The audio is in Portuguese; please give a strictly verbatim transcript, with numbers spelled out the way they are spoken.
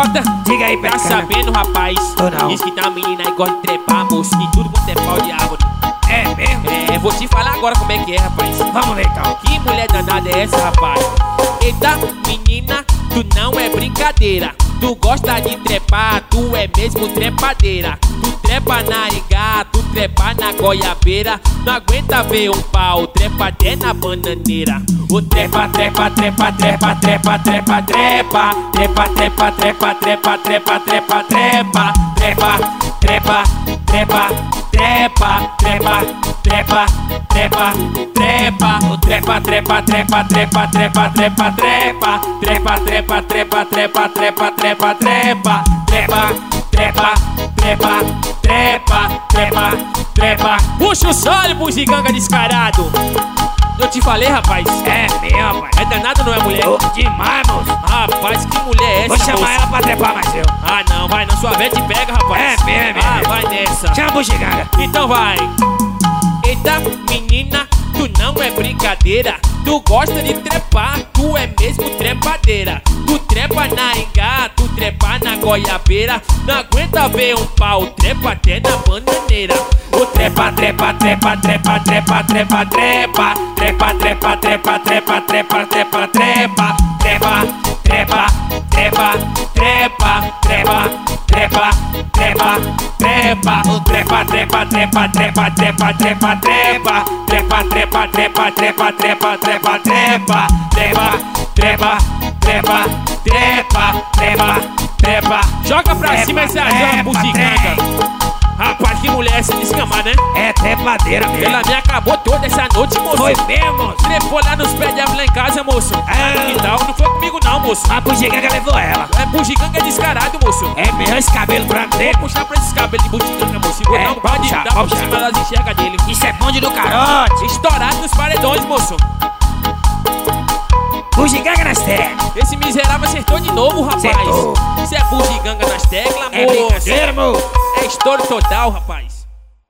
Jota, Diga aí, tá Pé de Cana. sabendo, rapaz? Tô não. Diz que tá menina aí gosta de trepar, moço, e tudo quanto é pau de árvore. É mesmo? É, vou te falar agora como é que é, rapaz. Vamos ver então. Que mulher danada é essa, rapaz? Eita, menina, tu não é brincadeira. Tu gosta de trepar, tu é mesmo trepadeira. Tu trepa na ingá, tu trepa na goiabeira. Não aguenta ver um pau, trepa até na bananeira. O trepa, trepa, trepa, trepa, trepa, trepa, trepa. Trepa, trepa, trepa, trepa, trepa, trepa, trepa. Trepa, trepa, trepa, trepa, trepa, trepa, trepa, trepa. O trepa, trepa, trepa, trepa, trepa, trepa, trepa. Trepa, trepa, trepa, trepa, trepa, trepa, trepa. Trepa, trepa, trepa, trepa, trepa, trepa. Puxa o solo, bugiganga descarado. Eu te falei, rapaz. É mesmo, rapaz. É danado, não é mulher? Ô, demais, moço. Rapaz, que mulher é essa? Vou chamar moço? ela pra trepar mais eu. Ah, não, vai, na sua vez te pega, rapaz. É mesmo, é Ah, mesmo. vai nessa. Chama a bugiganga. Então vai. Eita, menina, tu não é brincadeira. Tu gosta de trepar, tu é mesmo trepadeira. Tu trepa na ingá, tu trepa na goiabeira. Não aguenta ver um pau, trepa até na bananeira. O trepa, trepa, trepa, trepa, trepa, trepa, trepa. Trepa, trepa, trepa, trepa, trepa, trepa, trepa. Trepa, trepa, trepa, trepa, trepa, trepa, trepa, trepa. O trepa, trepa, trepa, trepa, trepa, trepa, trepa. Trepa, trepa, trepa, trepa, trepa, trepa, trepa. Trepa, trepa, trepa, trepa, trepa, trepa. Joga pra cima essa joga bugiganga. Rapaz, que mulher essa descamada, né? É trepadeira mesmo. Ela me acabou toda essa noite, moço. Foi mesmo, moço. Trepou lá nos pés dela lá em casa, moço. Ah. Que tal? Não foi comigo não, moço. A bugiganga levou ela. É bugiganga descarado, moço. É mesmo, esse cabelo branco dele. Vou puxar pra esses cabelos de bugiganga, moço. Vou É, dar um par de puxar, dar por puxar. cima das enxergas dele. Isso é bonde do carote. Estourado nos paredões, moço. Bugiganga nas teclas. Esse miserável acertou de novo, rapaz. Acertou. Isso é bugiganga nas teclas, É moço. brincadeira, moço. É estouro total, rapaz.